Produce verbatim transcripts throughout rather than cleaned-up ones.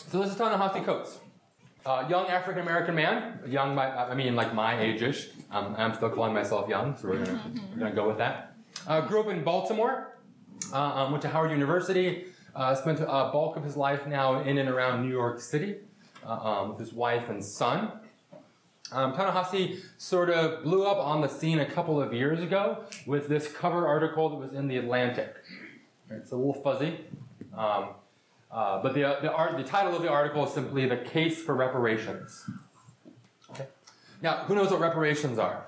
So this is Ta-Nehisi Coates. Uh, young African-American man, young, by, I mean like my age-ish. Um, I'm still calling myself young, so we're gonna, we're gonna go with that. Uh, grew up in Baltimore, uh, um, went to Howard University, uh, spent a bulk of his life now in and around New York City uh, um, with his wife and son. Um, Ta-Nehisi sort of blew up on the scene a couple of years ago with this cover article that was in The Atlantic. It's a little fuzzy. Um, Uh, but the, the, art, the title of the article is simply The Case for Reparations. Okay. Now, who knows what reparations are?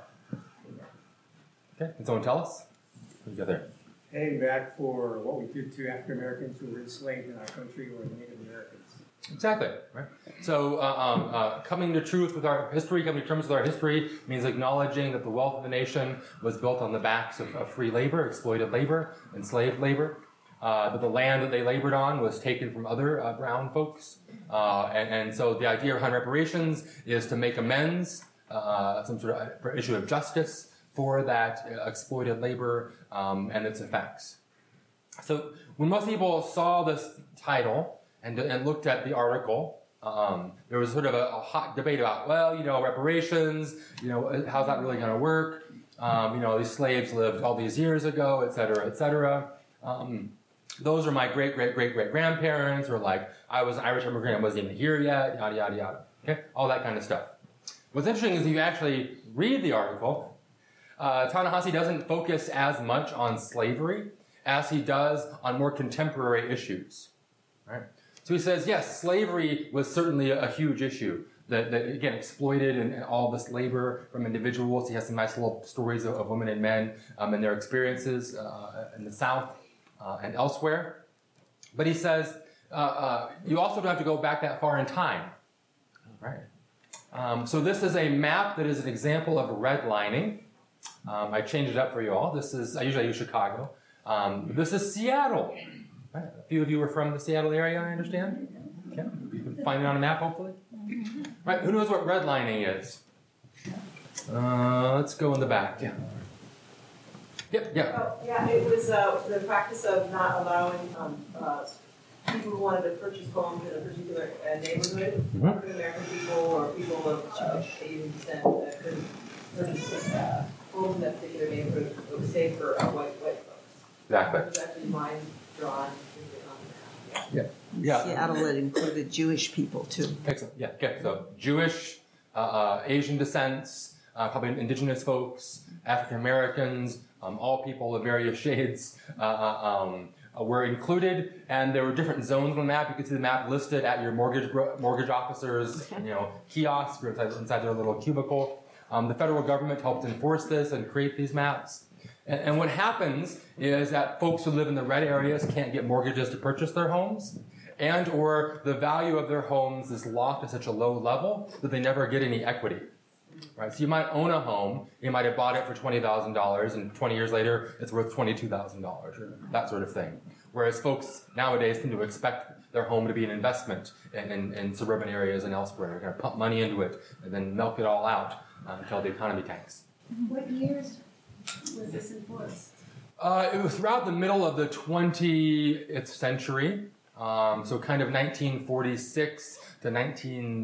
Okay, can someone tell us? What do you got there? Paying back for what we did to African Americans who were enslaved in our country or Native Americans. Exactly. Right. So, uh, um, uh, coming to truth with our history, coming to terms with our history, means acknowledging that the wealth of the nation was built on the backs of, of free labor, exploited labor, enslaved labor. Uh, that the land that they labored on was taken from other uh, brown folks. Uh, and, and so the idea behind reparations is to make amends, uh, some sort of issue of justice for that uh, exploited labor um, and its effects. So when most people saw this title and, and looked at the article, um, there was sort of a, a hot debate about, well, you know, reparations, you know, how's that really going to work? Um, you know, these slaves lived all these years ago, et cetera, et cetera. Um, Those are my great, great, great, great grandparents, or like, I was an Irish immigrant, I wasn't even here yet, yada, yada, yada. Okay? All that kind of stuff. What's interesting is if you actually read the article, uh, Ta-Nehisi doesn't focus as much on slavery as he does on more contemporary issues. Right? So he says, yes, slavery was certainly a, a huge issue that, that, again, exploited and, and all this labor from individuals. He has some nice little stories of, of women and men um, and their experiences uh, in the South. Uh, and elsewhere. But he says, uh, uh, you also don't have to go back that far in time. Right. Um, so this is a map that is an example of redlining. Um, I changed it up for you all. This is, I usually use Chicago. Um, this is Seattle. Right. A few of you are from the Seattle area, I understand. Okay. You can find it on a map, hopefully. Right. Who knows what redlining is? Uh, let's go in the back. Yeah. Yep, yeah. Oh, yeah, it was uh, the practice of not allowing um, uh, people who wanted to purchase homes in a particular uh, neighborhood, Mm-hmm. African American people or people of uh, Asian descent that couldn't purchase uh, homes in that particular neighborhood. It was safe for uh, white white folks. Exactly. It was actually mine drawn on the map. Yeah. Yeah. Seattle, it included Jewish people too. Excellent. Yeah. Okay. So Jewish, uh, uh, Asian descents, uh, probably indigenous folks, African Americans, um, all people of various shades uh, um, uh, were included, and there were different zones on the map. You can see the map listed at your mortgage mortgage officers, you know, kiosk or inside, inside their little cubicle. Um, the federal government helped enforce this and create these maps. And, and what happens is that folks who live in the red areas can't get mortgages to purchase their homes, and or the value of their homes is locked at such a low level that they never get any equity. Right, so you might own a home, you might have bought it for twenty thousand dollars, and twenty years later, it's worth twenty-two thousand dollars, or that sort of thing. Whereas folks nowadays tend to expect their home to be an investment in, in, in suburban areas and elsewhere. They're going to pump money into it and then milk it all out uh, until the economy tanks. What years was this enforced? Uh, it was throughout the middle of the twentieth century, um, so kind of nineteen forty-six to nineteen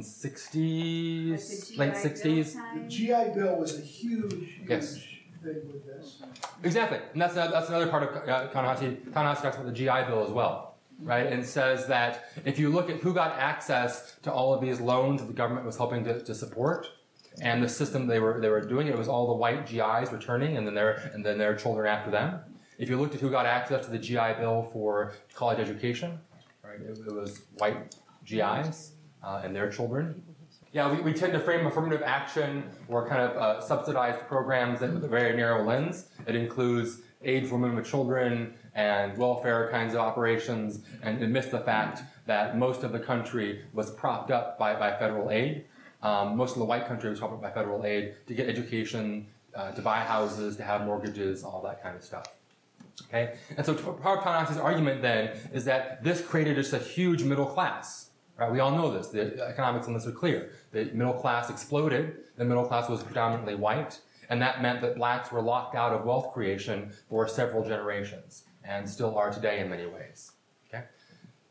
sixties, Like late sixties. The G I Bill was a huge, huge Yes. thing with this. Exactly, and that's that's another part of uh, Ta-Nehisi. Ta-Nehisi talks about the G I Bill as well, right? And says that if you look at who got access to all of these loans that the government was helping to, to support, and the system they were they were doing, it was all the white G Is returning, and then their and then their children after them. If you looked at who got access to the G I Bill for college education, right, it, it was white G Is uh, and their children. Yeah, we, we tend to frame affirmative action or kind of uh, subsidized programs with a very narrow lens. It includes aid for women with children and welfare kinds of operations, and it missed the fact that most of the country was propped up by, by federal aid. Um, most of the white country was propped up by federal aid to get education, uh, to buy houses, to have mortgages, all that kind of stuff. Okay, and so part of Ta-Nehisi's argument then is that this created just a huge middle class. Right? We all know this. The economics on this are clear. The middle class exploded. The middle class was predominantly white, and that meant that blacks were locked out of wealth creation for several generations, and still are today in many ways. Okay,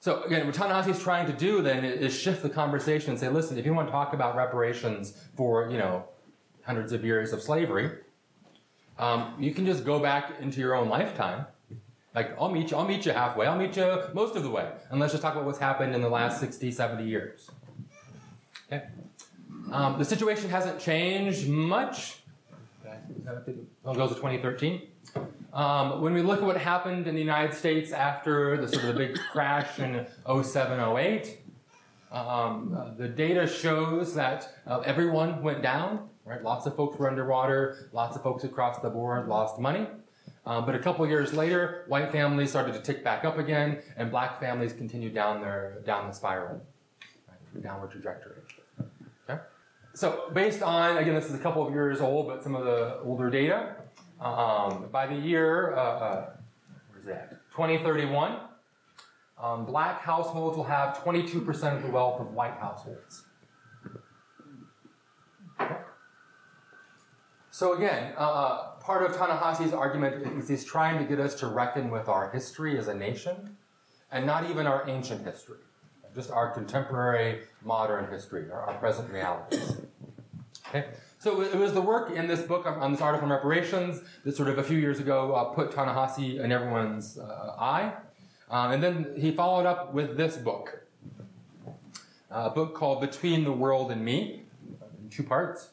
So again, what Ta-Nehisi is trying to do then is shift the conversation and say, listen, if you want to talk about reparations for, you know, hundreds of years of slavery, um, you can just go back into your own lifetime. Like, I'll meet you, I'll meet you halfway, I'll meet you most of the way. And let's just talk about what's happened in the last sixty, seventy years. Okay? Um, the situation hasn't changed much. It goes to twenty thirteen. Um, when we look at what happened in the United States after the sort of the big crash in oh seven, oh eight, um, uh, the data shows that uh, everyone went down, right? Lots of folks were underwater, lots of folks across the board lost money. Um, but a couple years later, white families started to tick back up again, and black families continued down their down the spiral, right? Downward trajectory. Okay? So based on, again, this is a couple of years old, but some of the older data, um, by the year, uh, uh, where's that? twenty thirty-one, um, black households will have twenty-two percent of the wealth of white households. Okay. So again, uh, part of Ta-Nehisi's argument is he's trying to get us to reckon with our history as a nation, and not even our ancient history, just our contemporary, modern history, our, our present realities. Okay? So it was the work in this book, on this article on reparations, that sort of a few years ago uh, put Ta-Nehisi in everyone's uh, eye. Um, and then he followed up with this book, uh, a book called Between the World and Me, in two parts.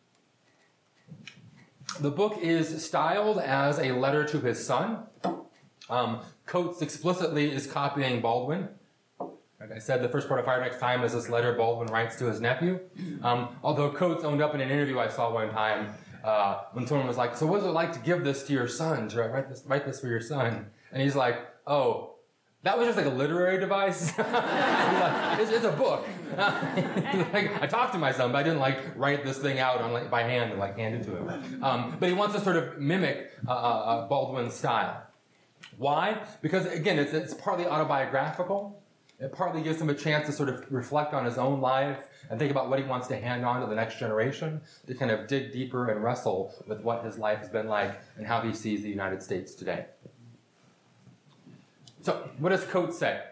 The book is styled as a letter to his son. Um, Coates explicitly is copying Baldwin. Like I said, the first part of Fire Next Time is this letter Baldwin writes to his nephew. Um, although Coates owned up in an interview I saw one time uh, when someone was like, so what is it like to give this to your son, to write this, write this for your son? And he's like, oh, that was just like a literary device. like, it's, it's a book. like, I talked to my son, but I didn't like write this thing out on like by hand and like hand it to him. Um, but he wants to sort of mimic uh, uh, Baldwin's style. Why? Because again, it's, it's partly autobiographical. It partly gives him a chance to sort of reflect on his own life and think about what he wants to hand on to the next generation, to kind of dig deeper and wrestle with what his life has been like and how he sees the United States today. So, what does Coates say?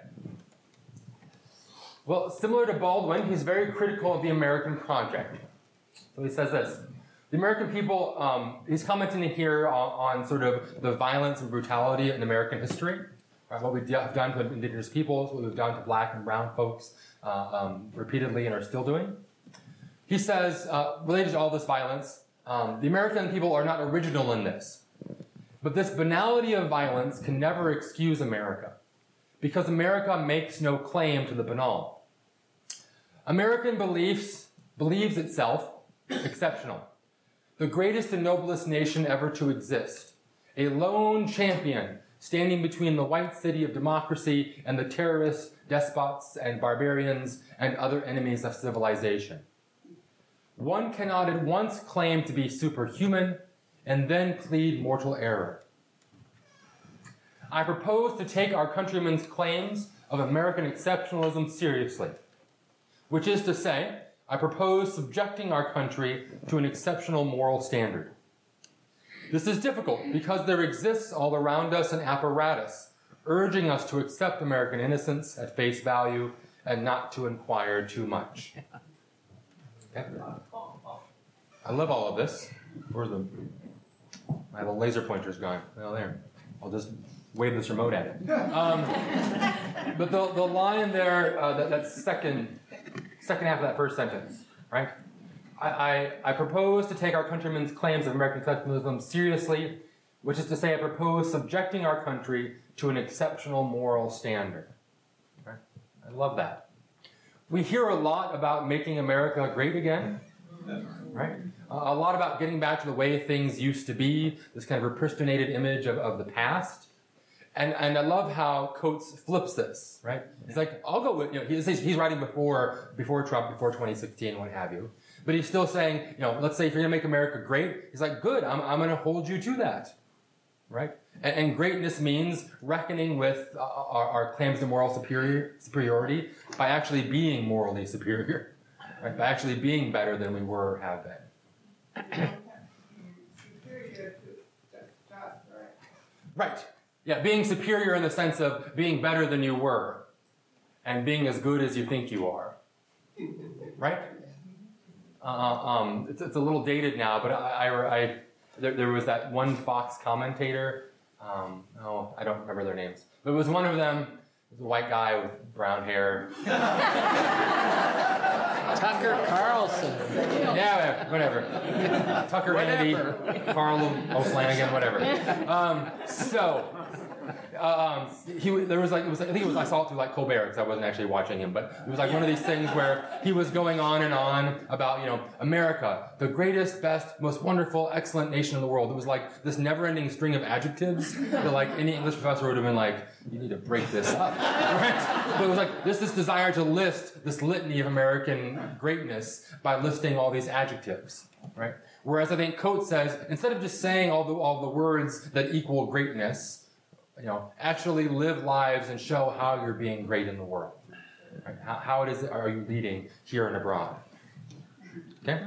Well, similar to Baldwin, he's very critical of the American project. So he says this: the American people, um, he's commenting here on, on sort of the violence and brutality in American history, right? What we have done to indigenous peoples, what we've done to black and brown folks uh, um, repeatedly and are still doing. He says, uh, related to all this violence, um, the American people are not original in this. But this banality of violence can never excuse America, because America makes no claim to the banal. American beliefs believes itself exceptional, the greatest and noblest nation ever to exist, a lone champion standing between the white city of democracy and the terrorists, despots, and barbarians and other enemies of civilization. One cannot at once claim to be superhuman and then plead mortal error. I propose to take our countrymen's claims of American exceptionalism seriously, which is to say, I propose subjecting our country to an exceptional moral standard. This is difficult because there exists all around us an apparatus urging us to accept American innocence at face value and not to inquire too much. Okay. I love all of this. Where's the... My little laser pointer's gone. Oh, there. I'll just wave this remote at it. Um, but the, the line there, uh, that, that second, second half of that first sentence, right? I, I, I propose to take our countrymen's claims of American exceptionalism seriously, which is to say I propose subjecting our country to an exceptional moral standard. Right? I love that. We hear a lot about making America great again, right? A lot about getting back to the way things used to be, this kind of repristinated image of, of the past. And and I love how Coates flips this, right? He's like, I'll go with, you know, he's, he's writing before before Trump, before twenty sixteen, what have you. But he's still saying, you know, let's say if you're going to make America great, he's like, good, I'm, I'm going to hold you to that, right? And, and greatness means reckoning with uh, our, our claims to moral superior, superiority by actually being morally superior, right? By actually being better than we were or have been. Right. Yeah, being superior in the sense of being better than you were. and being as good as you think you are. Right? Uh, um, it's, it's a little dated now, but I, I, I there, there was that one Fox commentator. Um, oh, I don't remember their names, but it was one of them. It was a white guy with brown hair. Tucker Carlson. Yeah, whatever. Tucker Andy, Carl O'Flanagan, whatever. Um, so. Uh, um, he there was like it was I think it was I saw it through like Colbert because I wasn't actually watching him, but it was like one of these things where he was going on and on about you know America, the greatest, best, most wonderful, excellent nation in the world. It was like this never-ending string of adjectives that like any English professor would have been like, you need to break this up, right? But it was like this this desire to list this litany of American greatness by listing all these adjectives, right? Whereas I think Coates says instead of just saying all the all the words that equal greatness. You know, actually live lives and show how you're being great in the world. Right? How, how it is are you leading here and abroad? Okay?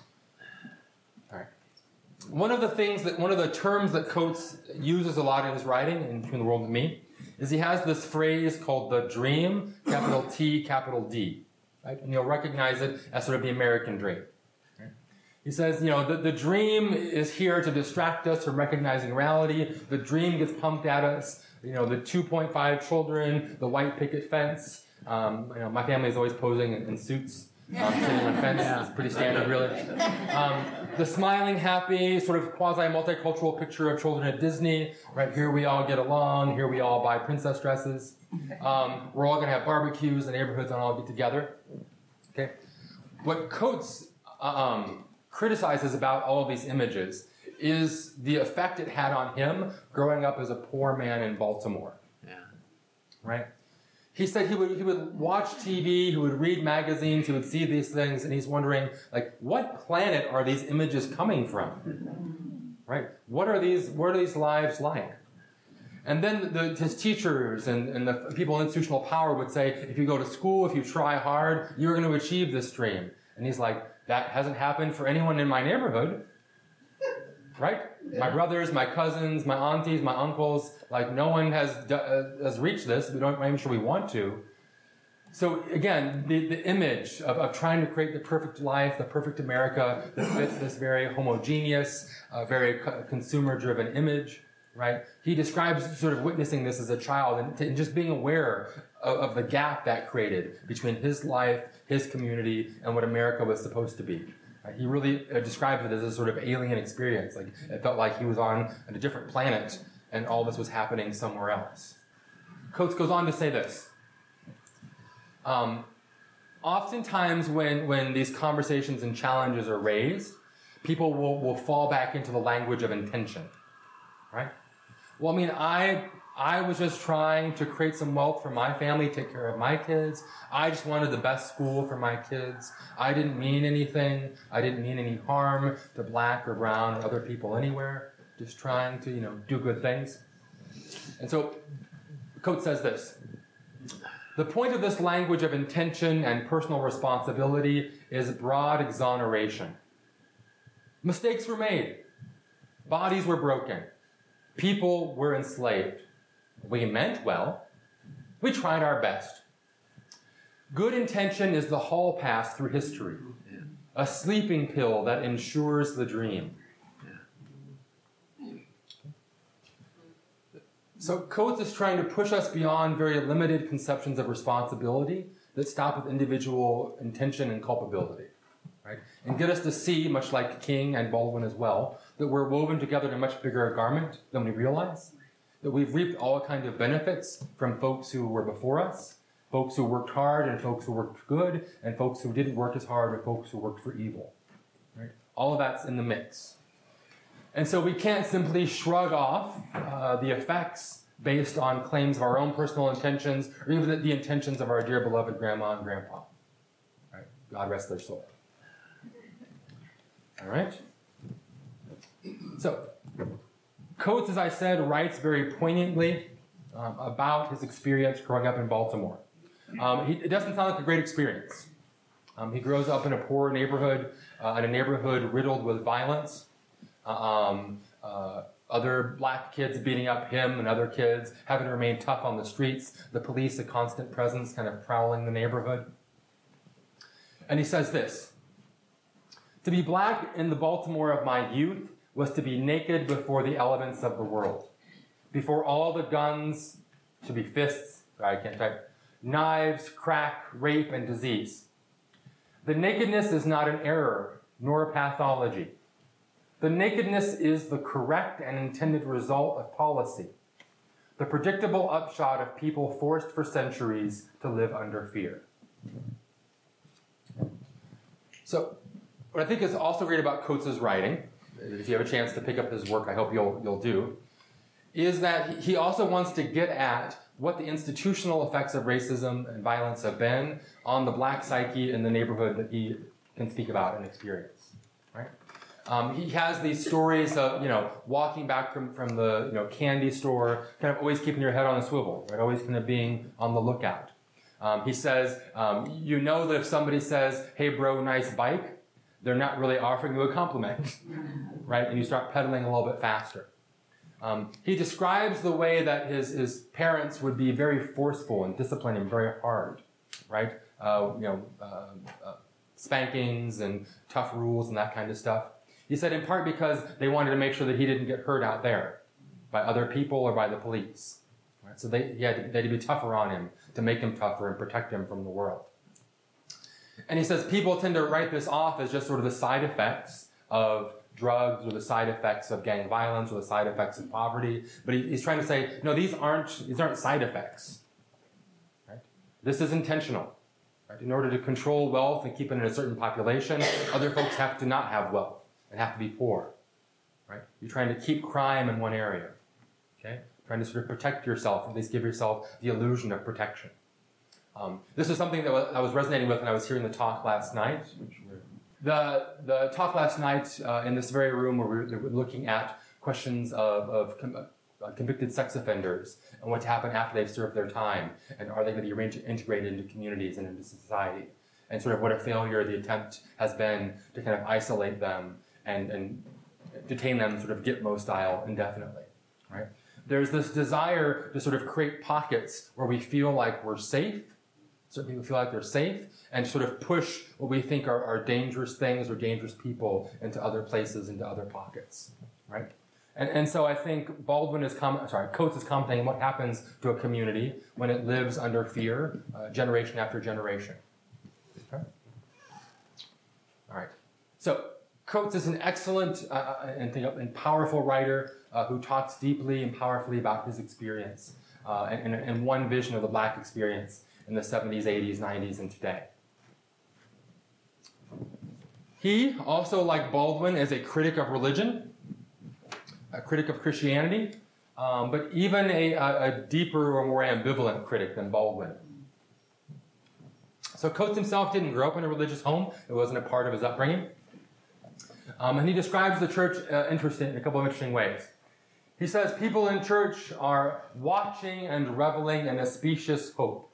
All right. One of the things that, one of the terms that Coates uses a lot in his writing, in Between the World and Me, is he has this phrase called the dream, capital T, capital D. Right? And you'll recognize it as sort of the American dream. He says, you know, the, the dream is here to distract us from recognizing reality. The dream gets pumped at us. You know, the two point five children, the white picket fence. Um, you know, my family is always posing in, in suits, um, sitting on a fence. It's pretty standard, really. Um, the smiling, happy, sort of quasi-multicultural picture of children at Disney. Right here, we all get along. Here, we all buy princess dresses. Um, we're all going to have barbecues. The neighborhoods and all get together. Okay. What Coates um, criticizes about all of these images is the effect it had on him growing up as a poor man in Baltimore. Yeah. Right? He said he would he would watch T V, he would read magazines, he would see these things, and he's wondering, like, what planet are these images coming from? Right? What are these what are these lives like? And then the, his teachers and, and the people in institutional power would say, if you go to school, if you try hard, you're going to achieve this dream. And he's like, that hasn't happened for anyone in my neighborhood, right? Yeah. My brothers, my cousins, my aunties, my uncles, like no one has uh, has reached this. We don't, I'm not sure we want to. So again, the, the image of, of trying to create the perfect life, the perfect America that fits this very homogeneous, uh, very co- consumer-driven image, right? He describes sort of witnessing this as a child and, t- and just being aware of, of the gap that created between his life, his community, and what America was supposed to be. Right? He really uh, described it as a sort of alien experience. Like it felt like he was on a different planet and all this was happening somewhere else. Coates goes on to say this. Um, oftentimes when, when these conversations and challenges are raised, people will, will fall back into the language of intention. Right? Well, I mean, I I was just trying to create some wealth for my family, take care of my kids. I just wanted the best school for my kids. I didn't mean anything. I didn't mean any harm to black or brown or other people anywhere. Just trying to, you know, do good things. And so Coates says this. The point of this language of intention and personal responsibility is broad exoneration. Mistakes were made. Bodies were broken. People were enslaved. We meant well. We tried our best. Good intention is the hall pass through history, a sleeping pill that ensures the dream. So Coates is trying to push us beyond very limited conceptions of responsibility that stop with individual intention and culpability, right? And get us to see, much like King and Baldwin as well, that we're woven together in a much bigger garment than we realize, that we've reaped all kinds of benefits from folks who were before us, folks who worked hard and folks who worked good, and folks who didn't work as hard or folks who worked for evil. Right? All of that's in the mix. And so we can't simply shrug off uh, the effects based on claims of our own personal intentions or even the, the intentions of our dear beloved grandma and grandpa. Right? God rest their soul. All right? So, Coates, as I said, writes very poignantly um, about his experience growing up in Baltimore. Um, he, it doesn't sound like a great experience. Um, he grows up in a poor neighborhood, uh, in a neighborhood riddled with violence. Um, uh, other black kids beating up him and other kids, having to remain tough on the streets, the police, a constant presence kind of prowling the neighborhood. And he says this: to be black in the Baltimore of my youth was to be naked before the elements of the world, before all the guns, to be fists, I can't type, knives, crack, rape, and disease. The nakedness is not an error, nor a pathology. The nakedness is the correct and intended result of policy, the predictable upshot of people forced for centuries to live under fear. So, what I think is also great about Coates's writing, if you have a chance to pick up his work, I hope you'll you'll do, is that he also wants to get at what the institutional effects of racism and violence have been on the black psyche in the neighborhood that he can speak about and experience. Right? Um, he has these stories of, you know, walking back from, from the, you know, candy store, kind of always keeping your head on a swivel, right? Always kind of being on the lookout. Um, he says, um, you know that if somebody says, hey bro, nice bike, they're not really offering you a compliment, right? And you start pedaling a little bit faster. Um, he describes the way that his, his parents would be very forceful and discipline him very hard, right? Uh, you know, uh, uh, spankings and tough rules and that kind of stuff. He said in part because they wanted to make sure that he didn't get hurt out there by other people or by the police. Right? So they, he had to, they had to be tougher on him to make him tougher and protect him from the world. And he says people tend to write this off as just sort of the side effects of drugs or the side effects of gang violence or the side effects of poverty. But he, he's trying to say, no, these aren't, these aren't side effects. Right? This is intentional. Right? In order to control wealth and keep it in a certain population, other folks have to not have wealth and have to be poor. Right? You're trying to keep crime in one area. Okay? Trying to sort of protect yourself, at least give yourself the illusion of protection. Um, this is something that I was resonating with when I was hearing the talk last night. The, the talk last night uh, in this very room where we were looking at questions of, of com- uh, convicted sex offenders and what to happen after they've served their time, and are they going to be integrated into communities and into society, and sort of what a failure the attempt has been to kind of isolate them and, and detain them sort of Gitmo style indefinitely, right? There's this desire to sort of create pockets where we feel like we're safe, certain people feel like they're safe, and sort of push what we think are, are dangerous things or dangerous people into other places, into other pockets, right? And, and so I think Baldwin is com- sorry, Coates is commenting on what happens to a community when it lives under fear, uh, generation after generation. Okay? All right. So Coates is an excellent uh, and, and powerful writer uh, who talks deeply and powerfully about his experience uh, and, and, and one vision of the black experience in the seventies, eighties, nineties, and today. He, also like Baldwin, is a critic of religion, a critic of Christianity, um, but even a, a, a deeper or more ambivalent critic than Baldwin. So Coates himself didn't grow up in a religious home. It wasn't a part of his upbringing. Um, and he describes the church uh, interesting, in a couple of interesting ways. He says people in church are watching and reveling in a specious hope.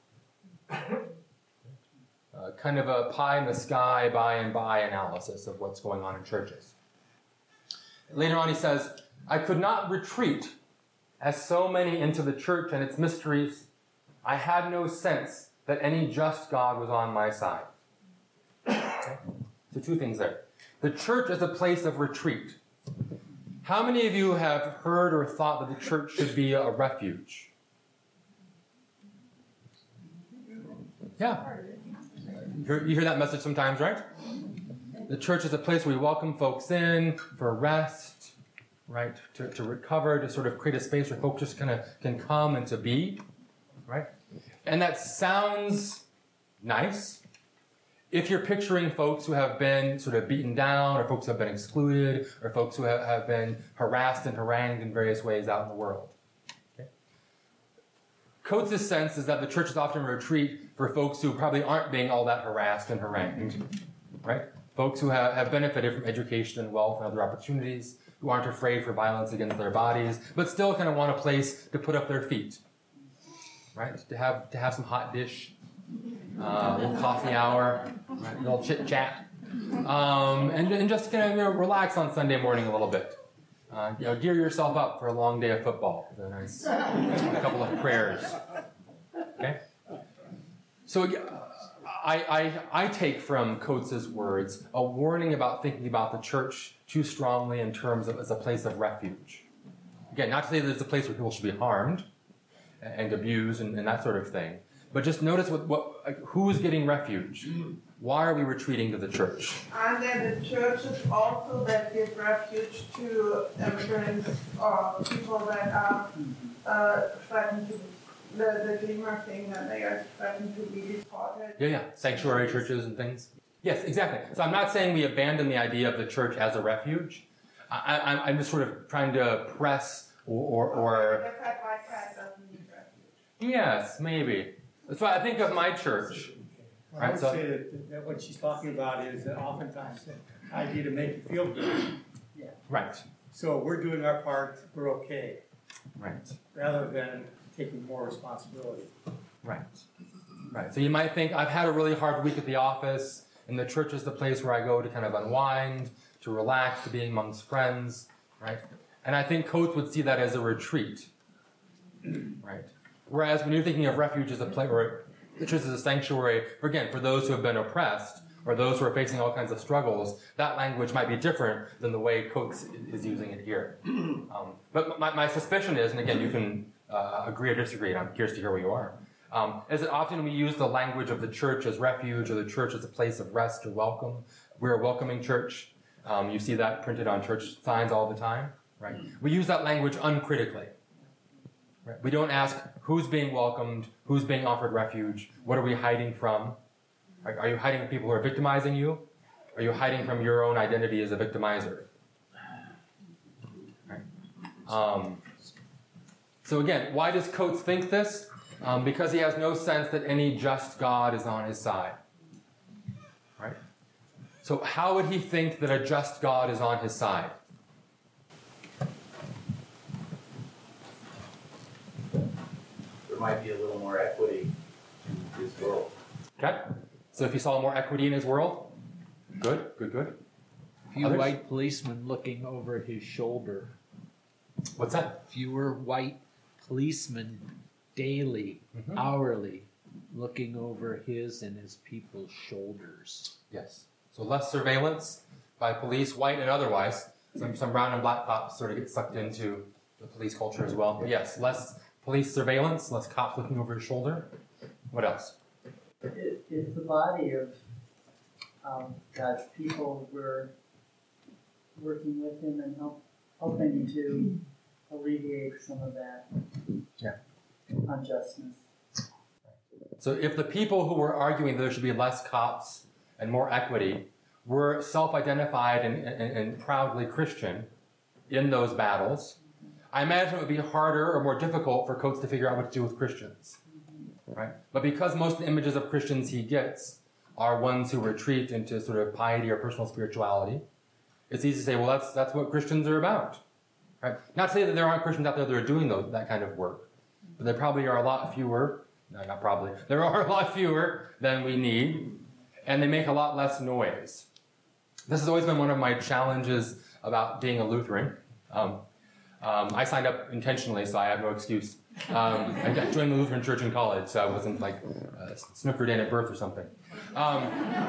Uh, kind of a pie in the sky, by and by analysis of what's going on in churches. Later on he says, I could not retreat as so many into the church and its mysteries. I had no sense that any just God was on my side. Okay? So two things there. The church is a place of retreat. How many of you have heard or thought that the church should be a refuge? Yeah. You hear, you hear that message sometimes, right? The church is a place where we welcome folks in for rest, right? To, to recover, to sort of create a space where folks just kind of can come and to be, right? And that sounds nice if you're picturing folks who have been sort of beaten down, or folks who have been excluded, or folks who have, have been harassed and harangued in various ways out in the world. Okay? Coates' sense is that the church is often a retreat for folks who probably aren't being all that harassed and harangued, right? Folks who have, have benefited from education and wealth and other opportunities, who aren't afraid for violence against their bodies, but still kind of want a place to put up their feet, right? To have to have some hot dish, uh, a little coffee hour, right? A little chit chat, um, and, and just kind of, you know, relax on Sunday morning a little bit. Uh, you know, gear yourself up for a long day of football with a nice couple of prayers. Okay? So I, I, I take from Coates's words a warning about thinking about the church too strongly in terms of as a place of refuge. Again, not to say that it's a place where people should be harmed and abused and, and that sort of thing, but just notice what, what like, who's getting refuge. Why are we retreating to the church? And then the churches also that give refuge to immigrants or people that are uh, threatened to, the, the Dreamer thing, that they are threatened to be deported. Yeah, yeah, sanctuary churches and things. Yes, exactly. So I'm not saying we abandon the idea of the church as a refuge. I, I, I'm just sort of trying to press or... or, or The fat white cat doesn't need refuge. yes, maybe. That's why I think of my church. Well, I would say that, that what she's talking about is that oftentimes the idea to make you feel good. Right, So we're doing our part, we're okay, right, rather than taking more responsibility. right, right. So you might think, I've had a really hard week at the office, and the church is the place where I go to kind of unwind, to relax, to be amongst friends, right? And I think Coates would see that as a retreat, right? Whereas when you're thinking of refuge as a place, or the church as a sanctuary, for, again, for those who have been oppressed, or those who are facing all kinds of struggles, that language might be different than the way Coates is using it here. Um, but my, my suspicion is, and again, you can uh, agree or disagree, and I'm curious to hear where you are, um, is that often we use the language of the church as refuge, or the church as a place of rest or welcome. We're a welcoming church. Um, you see that printed on church signs all the time, right? We use that language uncritically. Right? We don't ask who's being welcomed, who's being offered refuge, what are we hiding from? Are, are you hiding from people who are victimizing you? Are you hiding from your own identity as a victimizer? Right? Um, so again, why does Coates think this? Um, because he has no sense that any just God is on his side. Right? So how would he think that a just God is on his side? There might be a little more equity in his world. Okay? So if he saw more equity in his world, good, good, good. Few Others? white policemen looking over his shoulder. What's that? Fewer white policemen daily, Mhm. hourly, looking over his and his people's shoulders. Yes. So less surveillance by police, white and otherwise. Some, some brown and black cops sort of get sucked into the police culture as well. But yes, less police surveillance, less cops looking over his shoulder. What else? It, it's the body of um, God's people. We're working with Him and help, helping to alleviate some of that Yeah. unjustness. So if the people who were arguing that there should be less cops and more equity were self-identified and, and, and proudly Christian in those battles, I imagine it would be harder or more difficult for Coates to figure out what to do with Christians. Right? But because most of the images of Christians he gets are ones who retreat into sort of piety or personal spirituality, it's easy to say, well, that's that's what Christians are about. Right? Not to say that there aren't Christians out there that are doing those, that kind of work, but there probably are a lot fewer, no, not probably, there are a lot fewer than we need, and they make a lot less noise. This has always been one of my challenges about being a Lutheran. Um, um, I signed up intentionally, so I have no excuse. Um, I joined the Lutheran Church in college, so I wasn't like uh, snookered in at birth or something. Um,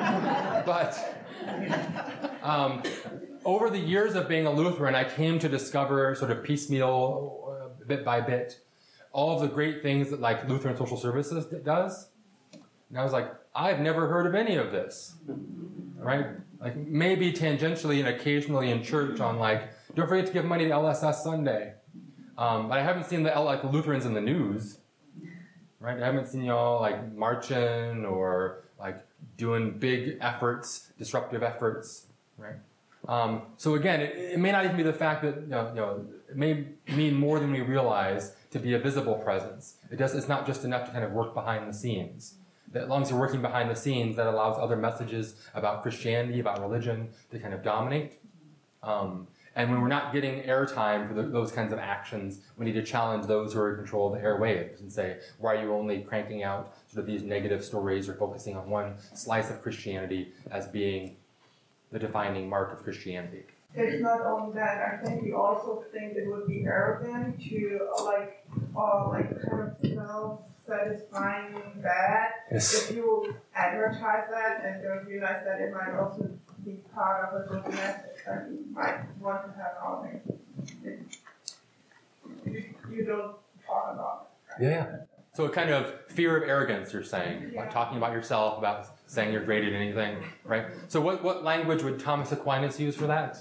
but um, over the years of being a Lutheran, I came to discover sort of piecemeal, uh, bit by bit, all of the great things that like Lutheran Social Services does. And I was like, I've never heard of any of this, right? Like maybe tangentially and occasionally in church on like, don't forget to give money to L S S Sunday. Um, but I haven't seen the like the Lutherans in the news, right? I haven't seen y'all like marching or like doing big efforts, disruptive efforts, right? Um, so again, it, it may not even be the fact that you know, you know it may mean more than we realize to be a visible presence. It does. It's not just enough to kind of work behind the scenes. That as long as you're working behind the scenes, that allows other messages about Christianity, about religion, to kind of dominate. Um, And when we're not getting airtime for the, those kinds of actions, we need to challenge those who are in control of the airwaves and say, why are you only cranking out sort of these negative stories or focusing on one slice of Christianity as being the defining mark of Christianity? it's not only that, I think we also think it would be arrogant to uh, like, uh, like kind of self-satisfying that Yes. if you advertise that and don't realize that it might also be part of a good message that you might want to have out there. It- You, you don't talk about it. Yeah. So a kind of fear of arrogance, you're saying, Yeah. like talking about yourself, about saying you're great at anything, right? So what, what language would Thomas Aquinas use for that?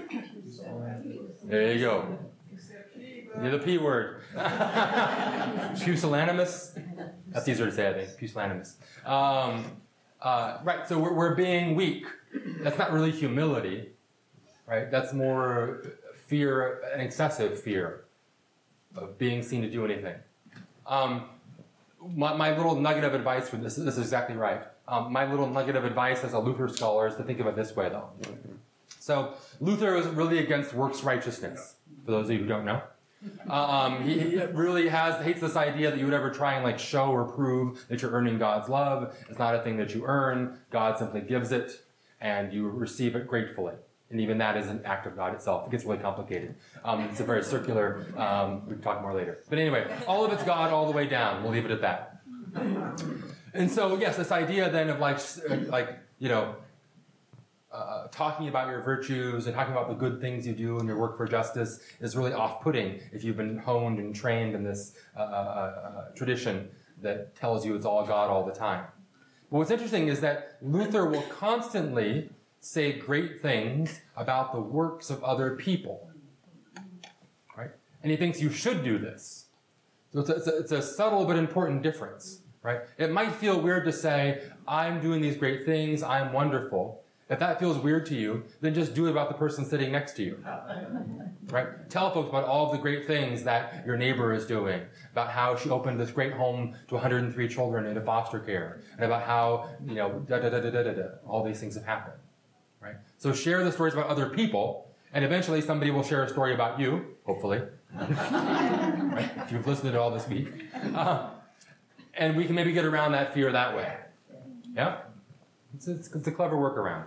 There you go. You're the P word. Pusillanimous. That's easier to say, I think. Pusillanimous. Um, uh, right, so we're, we're being weak. That's not really humility, right? That's more fear, an excessive fear of being seen to do anything. Um, my, my little nugget of advice for this, this is exactly right. Um, my little nugget of advice as a Luther scholar is to think of it this way, though. So Luther was really against works righteousness, for those of you who don't know. Um, he, he really has hates this idea that you would ever try and like show or prove that you're earning God's love. It's not a thing that you earn. God simply gives it, and you receive it gratefully. And even that is an act of God itself. It gets really complicated. Um, it's a very circular, um, we can talk more later. But anyway, all of it's God all the way down. We'll leave it at that. And so, yes, this idea then of like, like you know, uh, talking about your virtues and talking about the good things you do in your work for justice is really off-putting if you've been honed and trained in this uh, uh, tradition that tells you it's all God all the time. But what's interesting is that Luther will constantly say great things about the works of other people, right? And he thinks you should do this. So it's a, it's a, it's a subtle but important difference, right? It might feel weird to say, I'm doing these great things, I'm wonderful. If that feels weird to you, then just do it about the person sitting next to you, right? Tell folks about all of the great things that your neighbor is doing, about how she opened this great home to one hundred three children into foster care, and about how, you know, da da da da da da, all these things have happened. Right? So share the stories about other people, and eventually somebody will share a story about you, hopefully, right? If you've listened to all this week. Uh, and we can maybe get around that fear that way. Yeah? It's, it's, it's a clever workaround.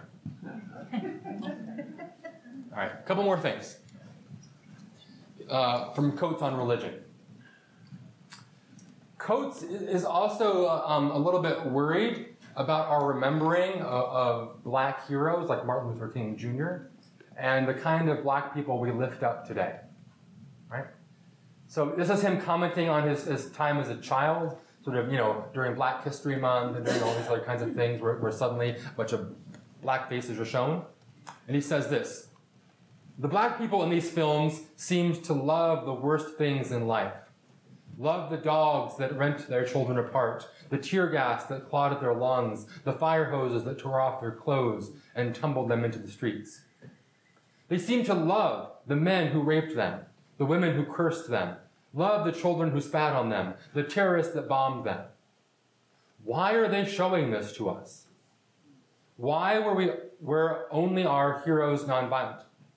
All right, a couple more things. Uh, from Coates on religion. Coates is also um, a little bit worried about our remembering of, of black heroes like Martin Luther King Junior and the kind of black people we lift up today, right? So this is him commenting on his, his time as a child, sort of, you know, during Black History Month and during all these other kinds of things where, where suddenly a bunch of black faces are shown. And he says this: the black people in these films seemed to love the worst things in life. Love the dogs that rent their children apart, the tear gas that clotted their lungs, the fire hoses that tore off their clothes and tumbled them into the streets. They seemed to love the men who raped them, the women who cursed them, love the children who spat on them, the terrorists that bombed them. Why are they showing this to us? Why were we were only our heroes nonviolent?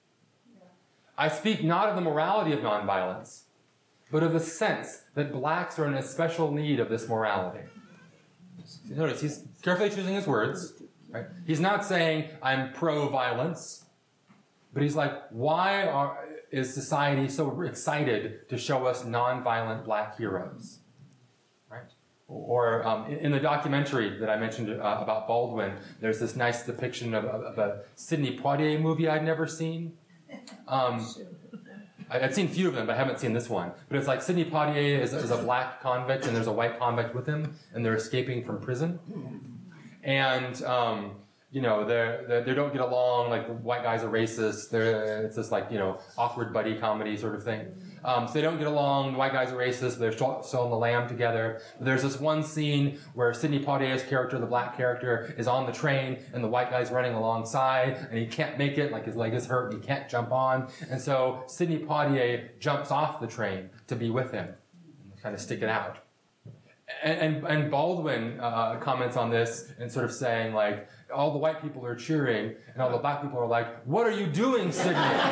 I speak not of the morality of nonviolence, but of the sense that blacks are in a special need of this morality. Notice, he's carefully choosing his words. Right? He's not saying, I'm pro-violence, but he's like, why are, is society so excited to show us nonviolent black heroes? Right? Or um, in the documentary that I mentioned uh, about Baldwin, there's this nice depiction of, of, of a Sidney Poitier movie I'd never seen. Um, I've seen a few of them, but I haven't seen this one. But it's like Sidney Poitier is, is a black convict, and there's a white convict with him, and they're escaping from prison. And, um, you know, they're, they're, they don't get along, like the white guy's a racist. They're, it's this, like, you know, awkward buddy comedy sort of thing. Um, so they don't get along, the white guy's a racist, they're selling the lamb together. But there's this one scene where Sidney Poitier's character, the black character, is on the train, and the white guy's running alongside, and he can't make it, like his leg is hurt, and he can't jump on. And so Sidney Poitier jumps off the train to be with him, and kind of stick it out. And, and, and Baldwin uh, comments on this and sort of saying, like, all the white people are cheering, and all the black people are like, what are you doing, Sidney?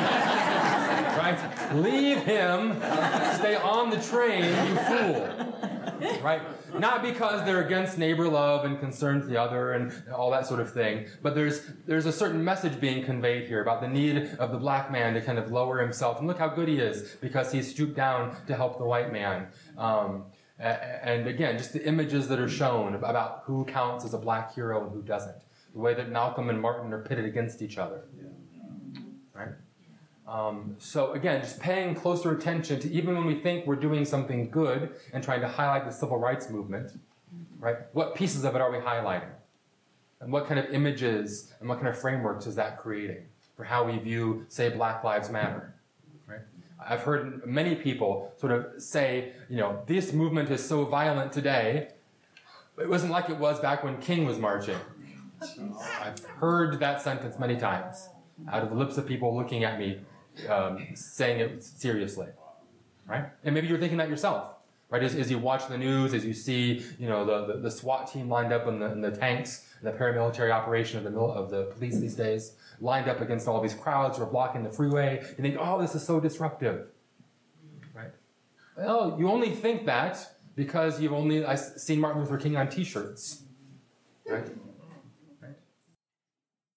Right? Leave him. Stay on the train, you fool. Right? Not because they're against neighbor love and concern to the other and all that sort of thing, but there's there's a certain message being conveyed here about the need of the black man to kind of lower himself. And look how good he is because he's stooped down to help the white man. Um, and again, just the images that are shown about who counts as a black hero and who doesn't. The way that Malcolm and Martin are pitted against each other. Right? Um, so again, just paying closer attention to even when we think we're doing something good and trying to highlight the civil rights movement, right? What pieces of it are we highlighting? And what kind of images and what kind of frameworks is that creating for how we view, say, Black Lives Matter, right? I've heard many people sort of say, you know, this movement is so violent today, but it wasn't like it was back when King was marching. I've heard that sentence many times out of the lips of people looking at me, um, saying it seriously, right? And maybe you're thinking that yourself, right? As, as you watch the news, as you see, you know, the, the, the SWAT team lined up in the, in the tanks, the paramilitary operation of the mil- of the police these days, lined up against all these crowds who are blocking the freeway, you think, oh, this is so disruptive, right? Well, you only think that because you've only I've seen Martin Luther King on T-shirts, right?